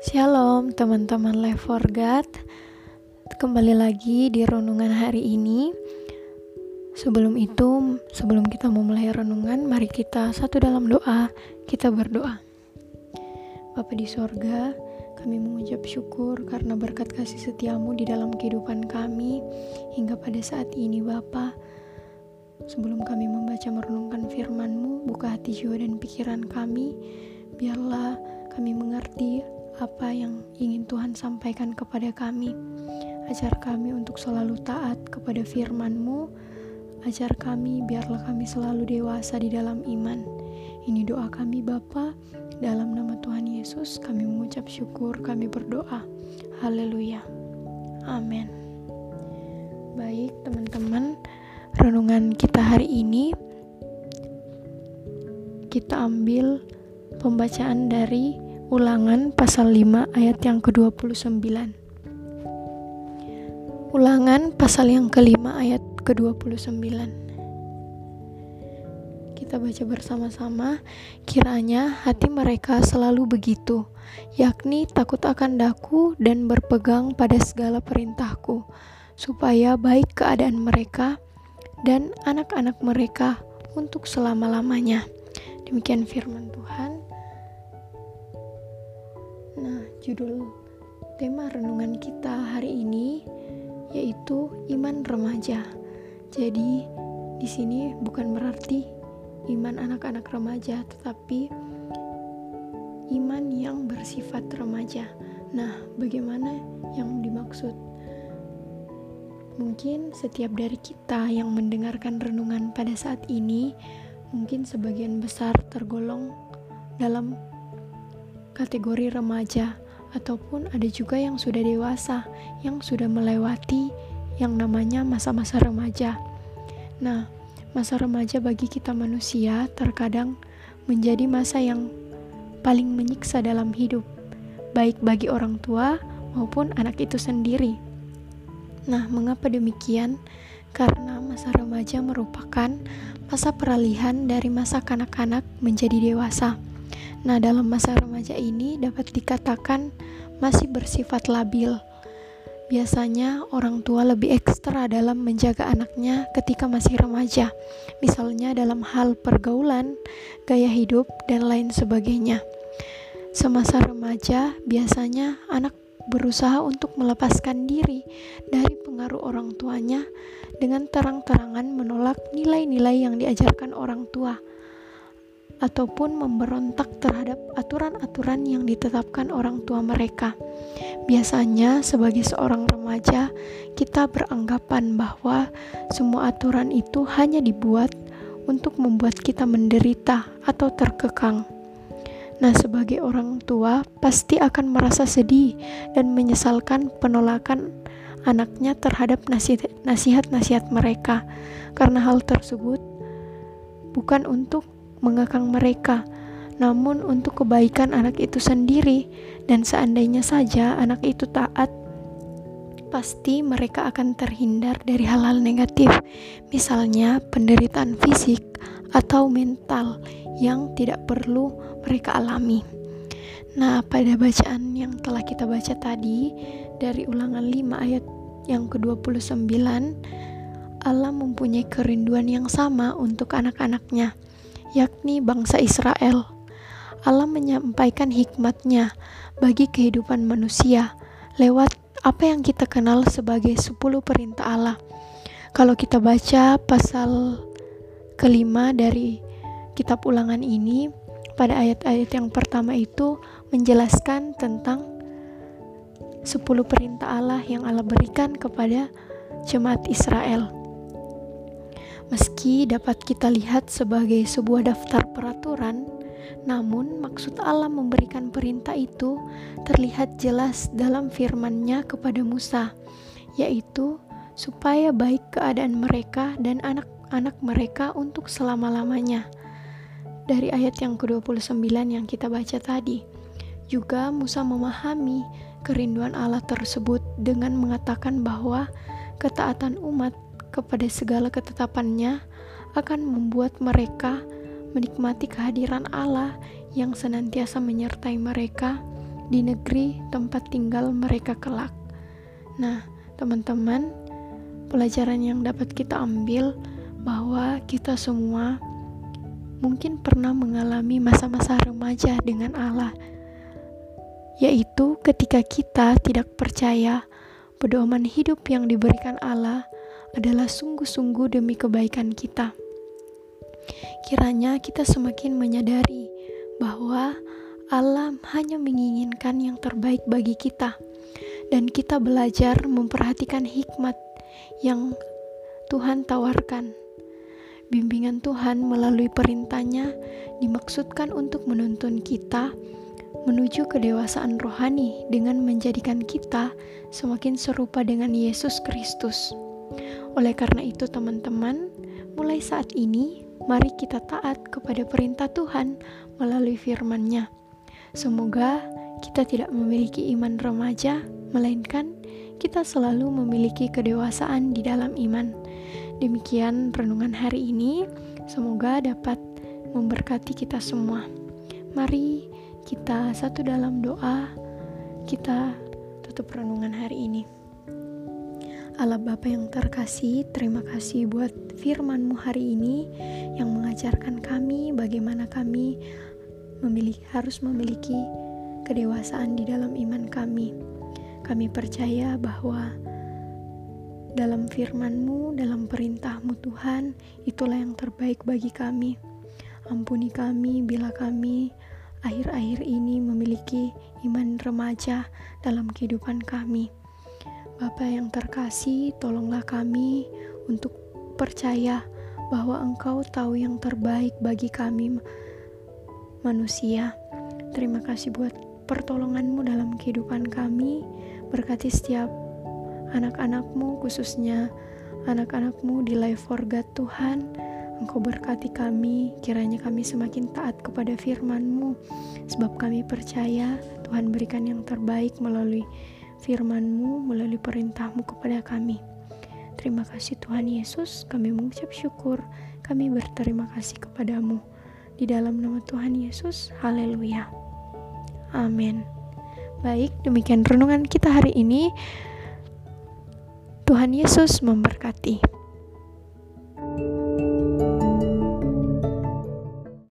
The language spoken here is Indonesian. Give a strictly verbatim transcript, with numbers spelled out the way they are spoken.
Shalom teman-teman Life for God. Kembali lagi di renungan hari ini. Sebelum itu, sebelum kita memulai renungan, mari kita satu dalam doa. Kita berdoa. Bapa di sorga, kami mengucap syukur karena berkat kasih setiamu di dalam kehidupan kami hingga pada saat ini Bapa. Sebelum kami membaca merenungkan firman-Mu, buka hati jiwa dan pikiran kami. Biarlah kami mengerti apa yang ingin Tuhan sampaikan kepada kami. Ajar kami untuk selalu taat kepada firman-Mu. Ajar kami, biarlah kami selalu dewasa di dalam iman. Ini doa kami Bapa, dalam nama Tuhan Yesus kami mengucap syukur, kami berdoa. Haleluya. Amin. Baik teman-teman, renungan kita hari ini kita ambil pembacaan dari Ulangan pasal lima ayat yang kedua puluh sembilan. Ulangan pasal yang kelima ayat kedua puluh sembilan. Kita baca bersama-sama. Kiranya hati mereka selalu begitu, yakni takut akan Daku dan berpegang pada segala perintahku, supaya baik keadaan mereka dan anak-anak mereka untuk selama-lamanya. Demikian firman Tuhan. Nah, judul tema renungan kita hari ini yaitu iman remaja. Jadi, di sini bukan berarti iman anak-anak remaja, tetapi iman yang bersifat remaja. Nah, bagaimana yang dimaksud? Mungkin setiap dari kita yang mendengarkan renungan pada saat ini, mungkin sebagian besar tergolong dalam kategori remaja, ataupun ada juga yang sudah dewasa, yang sudah melewati yang namanya masa-masa remaja. Nah, masa remaja bagi kita manusia terkadang menjadi masa yang paling menyiksa dalam hidup, baik bagi orang tua maupun anak itu sendiri. Nah, mengapa demikian? Karena masa remaja merupakan masa peralihan dari masa kanak-kanak menjadi dewasa. Nah, dalam masa remaja ini dapat dikatakan masih bersifat labil. Biasanya orang tua lebih ekstra dalam menjaga anaknya ketika masih remaja, misalnya dalam hal pergaulan, gaya hidup, dan lain sebagainya. Semasa remaja, biasanya anak berusaha untuk melepaskan diri dari pengaruh orang tuanya dengan terang-terangan menolak nilai-nilai yang diajarkan orang tua, ataupun memberontak terhadap aturan-aturan yang ditetapkan orang tua mereka. Biasanya sebagai seorang remaja, kita beranggapan bahwa semua aturan itu hanya dibuat untuk membuat kita menderita atau terkekang. Nah, sebagai orang tua pasti akan merasa sedih dan menyesalkan penolakan anaknya terhadap nasihat-nasihat mereka, karena hal tersebut bukan untuk mengekang mereka, namun untuk kebaikan anak itu sendiri. Dan seandainya saja anak itu taat, pasti mereka akan terhindar dari hal-hal negatif, misalnya penderitaan fisik atau mental yang tidak perlu mereka alami. Nah, pada bacaan yang telah kita baca tadi dari Ulangan lima ayat yang kedua puluh sembilan, Allah mempunyai kerinduan yang sama untuk anak-anaknya, yakni bangsa Israel. Allah menyampaikan hikmat-Nya bagi kehidupan manusia lewat apa yang kita kenal sebagai sepuluh perintah Allah. Kalau kita baca pasal kelima dari kitab Ulangan ini, pada ayat-ayat yang pertama itu menjelaskan tentang sepuluh perintah Allah yang Allah berikan kepada jemaat Israel. Meski dapat kita lihat sebagai sebuah daftar peraturan, namun maksud Allah memberikan perintah itu terlihat jelas dalam firman-Nya kepada Musa, yaitu supaya baik keadaan mereka dan anak-anak mereka untuk selama-lamanya. Dari ayat yang kedua puluh sembilan yang kita baca tadi, juga Musa memahami kerinduan Allah tersebut dengan mengatakan bahwa ketaatan umat kepada segala ketetapannya akan membuat mereka menikmati kehadiran Allah yang senantiasa menyertai mereka di negeri tempat tinggal mereka kelak. Nah, teman-teman, pelajaran yang dapat kita ambil bahwa kita semua mungkin pernah mengalami masa-masa remaja dengan Allah, yaitu ketika kita tidak percaya pedoman hidup yang diberikan Allah adalah sungguh-sungguh demi kebaikan kita. Kiranya kita semakin menyadari bahwa Allah hanya menginginkan yang terbaik bagi kita, dan kita belajar memperhatikan hikmat yang Tuhan tawarkan. Bimbingan Tuhan melalui perintahnya dimaksudkan untuk menuntun kita menuju kedewasaan rohani dengan menjadikan kita semakin serupa dengan Yesus Kristus. Oleh karena itu teman-teman, mulai saat ini mari kita taat kepada perintah Tuhan melalui firman-Nya. Semoga kita tidak memiliki iman remaja, melainkan kita selalu memiliki kedewasaan di dalam iman. Demikian renungan hari ini, semoga dapat memberkati kita semua. Mari kita satu dalam doa, kita tutup renungan hari ini. Allah Bapa yang terkasih, terima kasih buat firman-Mu hari ini yang mengajarkan kami bagaimana kami memiliki, harus memiliki kedewasaan di dalam iman kami. Kami percaya bahwa dalam firman-Mu, dalam perintah-Mu Tuhan, itulah yang terbaik bagi kami. Ampuni kami bila kami akhir-akhir ini memiliki iman remaja dalam kehidupan kami. Bapa yang terkasih, tolonglah kami untuk percaya bahwa Engkau tahu yang terbaik bagi kami manusia. Terima kasih buat pertolongan-Mu dalam kehidupan kami. Berkati setiap anak-anak-Mu, khususnya anak-anak-Mu di Life for God Tuhan. Engkau berkati kami, kiranya kami semakin taat kepada firman-Mu, sebab kami percaya Tuhan berikan yang terbaik melalui firman-Mu, melalui perintah-Mu kepada kami. Terima kasih Tuhan Yesus, kami mengucap syukur, kami berterima kasih kepada-Mu. Di dalam nama Tuhan Yesus, haleluya. Amin. Baik, demikian renungan kita hari ini. Tuhan Yesus memberkati.